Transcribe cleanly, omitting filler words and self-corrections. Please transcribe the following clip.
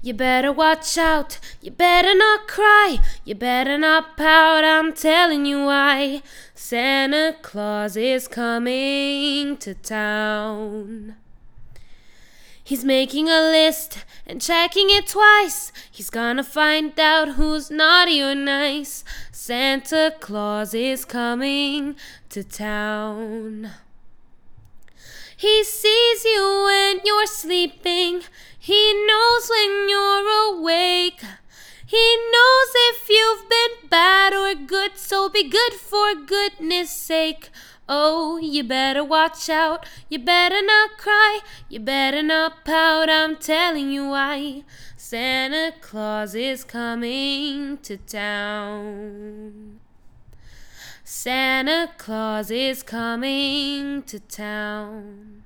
You better watch out, you better not cry, you better not pout, I'm telling you why. Santa Claus is coming to town. He's making a list and checking it twice. He's gonna find out who's naughty or nice. Santa Claus is coming to town. He sees you when you're sleeping. He knows when you're awake. He knows if you've been bad or good, so be good for goodness sake. Oh, you better watch out, you better not cry, you better not pout, I'm telling you why. Santa Claus is coming to town. Santa Claus is coming to town.